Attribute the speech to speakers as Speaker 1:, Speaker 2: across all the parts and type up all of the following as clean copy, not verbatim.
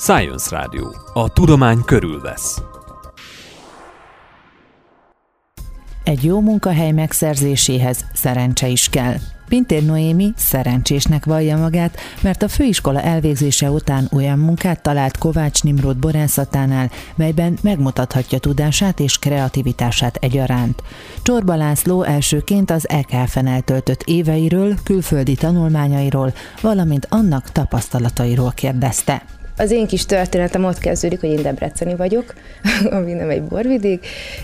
Speaker 1: Science Radio. A tudomány körülvesz.
Speaker 2: Egy jó munkahely megszerzéséhez szerencse is kell. Pintér Noémi szerencsésnek vallja magát, mert a főiskola elvégzése után olyan munkát talált Kovács Nimród borászatánál, melyben megmutathatja tudását és kreativitását egyaránt. Csorba László elsőként az EKF-en eltöltött éveiről, külföldi tanulmányairól, valamint annak tapasztalatairól kérdezte.
Speaker 3: Az én kis történetem ott kezdődik, hogy én debreceni vagyok, ami nem egy borvidék,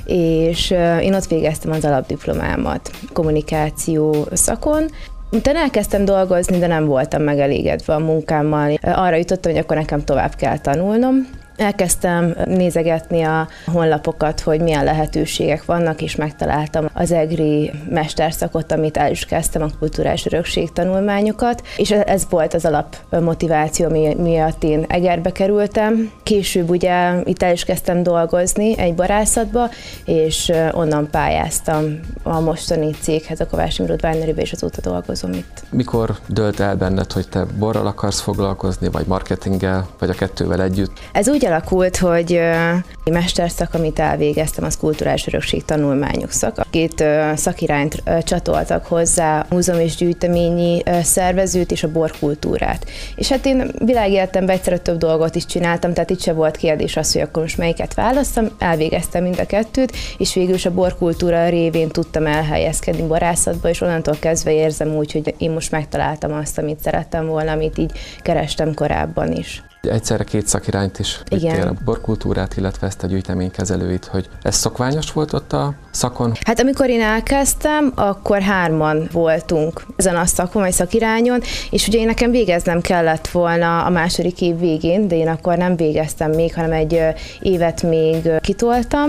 Speaker 3: és én ott végeztem az alapdiplomámat kommunikáció szakon. Utána elkezdtem dolgozni, de nem voltam megelégedve a munkámmal. Arra jutottam, hogy akkor nekem tovább kell tanulnom. Elkezdtem nézegetni a honlapokat, hogy milyen lehetőségek vannak, és megtaláltam az egri mesterszakot, amit el is kezdtem, a kulturális örökség tanulmányokat, és ez volt az alapmotiváció, miatt én Egerbe kerültem. Később ugye itt el is kezdtem dolgozni egy borászatba, és onnan pályáztam a mostani céghez, a Kovács Nimród Winerybe, és azóta dolgozom itt.
Speaker 4: Mikor dölt el benned, hogy te borral akarsz foglalkozni, vagy marketinggel, vagy a kettővel együtt?
Speaker 3: Ez úgy alakult, hogy a mesterszak, amit elvégeztem, az kulturális örökség tanulmányok szak. Két szakirányt csatoltak hozzá, a múzeum és gyűjteményi szervezőt és a borkultúrát. És hát én világéletemben egyszerre több dolgot is csináltam, tehát itt se volt kérdés az, hogy akkor most melyiket választam, elvégeztem mind a kettőt, és végül is a borkultúra révén tudtam elhelyezkedni borászatba, és onnantól kezdve érzem úgy, hogy én most megtaláltam azt, amit szerettem volna, amit így kerestem korábban is.
Speaker 4: Egyszerre két szakirányt is vittél, a borkultúrát, illetve ezt a gyűjteménykezelőit, hogy ez szokványos volt ott a szakon?
Speaker 3: Hát amikor én elkezdtem, akkor 3-an voltunk ezen a szakon, vagy szakirányon, és ugye én nekem végeznem kellett volna a második év végén, de én akkor nem végeztem még, hanem egy évet még kitoltam,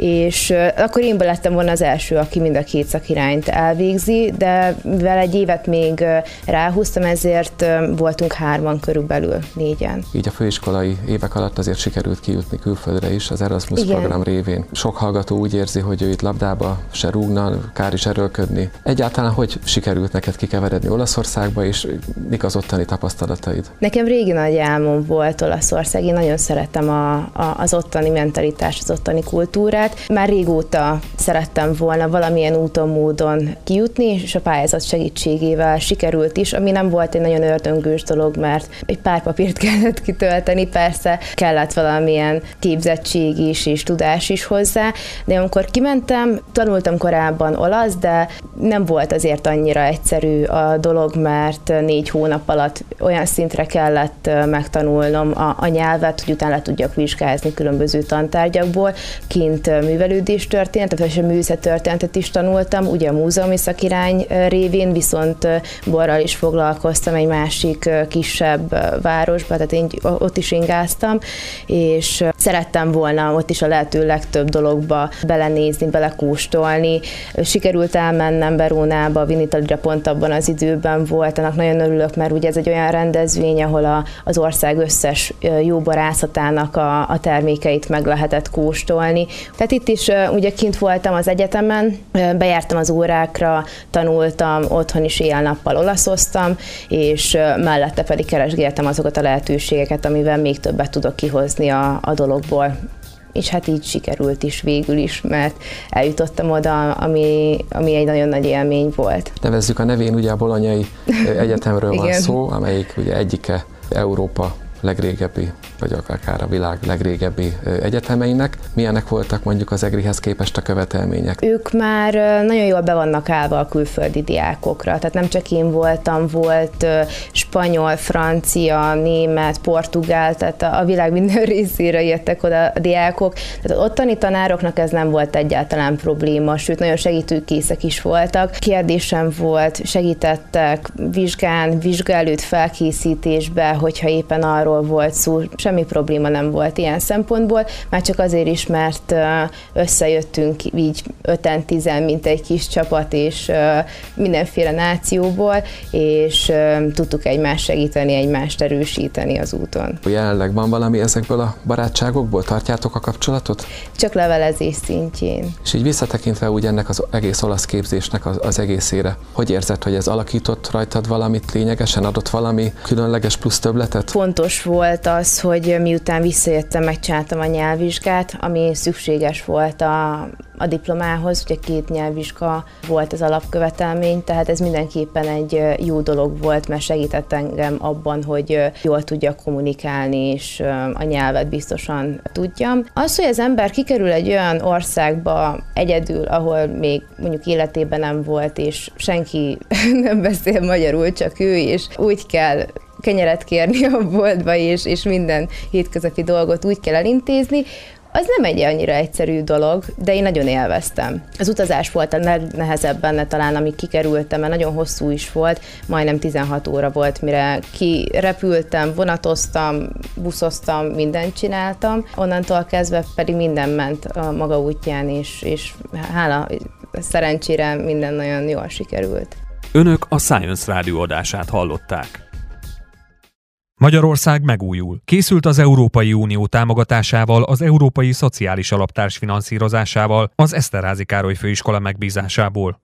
Speaker 3: és akkor én lettem volna az első, aki mind a két szakirányt elvégzi, de mivel egy évet még ráhúztam, ezért voltunk 3-an körülbelül, 4-en.
Speaker 4: Így a főiskolai évek alatt azért sikerült kijutni külföldre is az Erasmus program révén. Sok hallgató úgy érzi, hogy ő itt labdába se rúgna, kár is erőlködni. Egyáltalán hogy sikerült neked kikeveredni Olaszországba, és mik az ottani tapasztalataid?
Speaker 3: Nekem régi nagy álmom volt Olaszország, én nagyon szeretem az ottani mentalitást, az ottani kultúrát. Már régóta szerettem volna valamilyen úton, módon kijutni, és a pályázat segítségével sikerült is, ami nem volt egy nagyon ördöngős dolog, mert egy pár papírt kellett kitölteni, persze kellett valamilyen képzettség is és tudás is hozzá, de amikor kimentem, tanultam korábban olasz, de nem volt azért annyira egyszerű a dolog, mert 4 hónap alatt olyan szintre kellett megtanulnom a nyelvet, hogy utána le tudjak vizsgázni különböző tantárgyakból. Kint művelődéstörténetet, vagy a művészettörténetet is tanultam, ugye a múzeumi szakirány révén, viszont borral is foglalkoztam egy másik kisebb városba, tehát én ott is ingáztam, és szerettem volna ott is a lehető legtöbb dologba belenézni, belekóstolni. Sikerült elmennem Verónába, Vinitalira, pont abban az időben volt, annak nagyon örülök, mert ugye ez egy olyan rendezvény, ahol az ország összes jó borászatának a termékeit meg lehetett kóstolni. Tehát itt is ugye kint voltam az egyetemen, bejártam az órákra, tanultam, otthon is éjjel-nappal olaszoztam, és mellette pedig keresgéltem azokat a lehetőségeket, amivel még többet tudok kihozni a dologból. És hát így sikerült is végül is, mert eljutottam oda, ami egy nagyon nagy élmény volt.
Speaker 4: Nevezzük a nevén, ugye a Bolognai Egyetemről van szó, amelyik ugye egyike Európa legrégebbi, vagy akár a világ legrégebbi egyetemeinek. Milyenek voltak mondjuk az EGRI-hez képest a követelmények?
Speaker 3: Ők már nagyon jól be vannak állva a külföldi diákokra, tehát nem csak én voltam, volt spanyol, francia, német, portugál, tehát a világ minden részére jöttek oda a diákok. Tehát az ottani tanároknak ez nem volt egyáltalán probléma, sőt nagyon segítőkészek is voltak. Kérdésem volt, segítettek vizsgán, vizsga előtt felkészítésbe, hogyha éppen arról volt szó, semmi probléma nem volt ilyen szempontból, már csak azért is, mert összejöttünk így 5-10, mint egy kis csapat, és mindenféle nációból, és tudtuk egymást segíteni, egymást erősíteni az úton.
Speaker 4: Jelenleg van valami ezekből a barátságokból? Tartjátok a kapcsolatot?
Speaker 3: Csak levelezés szintjén.
Speaker 4: És így visszatekintve úgy ennek az egész olasz képzésnek az egészére, hogy érzed, hogy ez alakított rajtad valamit lényegesen, adott valami különleges plusz többletet?
Speaker 3: Fontos volt az, hogy hogy miután visszajöttem, megcsináltam a nyelvvizsgát, ami szükséges volt a diplomához, ugye 2 nyelvvizsga volt az alapkövetelmény, tehát ez mindenképpen egy jó dolog volt, mert segített engem abban, hogy jól tudjak kommunikálni, és a nyelvet biztosan tudjam. Az, hogy az ember kikerül egy olyan országba egyedül, ahol még mondjuk életében nem volt, és senki nem beszél magyarul, csak ő, és úgy kell kenyeret kérni a boltba, és minden hétköznapi dolgot úgy kell elintézni, az nem egy annyira egyszerű dolog, de én nagyon élveztem. Az utazás volt a legnehezebb benne talán, amíg kikerültem, mert nagyon hosszú is volt, majdnem 16 óra volt, mire kirepültem, vonatoztam, buszoztam, mindent csináltam. Onnantól kezdve pedig minden ment a maga útján, és hála szerencsére minden nagyon jól sikerült.
Speaker 1: Önök a Science Rádió adását hallották.
Speaker 5: Magyarország megújul. Készült az Európai Unió támogatásával, az Európai Szociális Alap társfinanszírozásával, az Eszterházy Károly Főiskola megbízásából.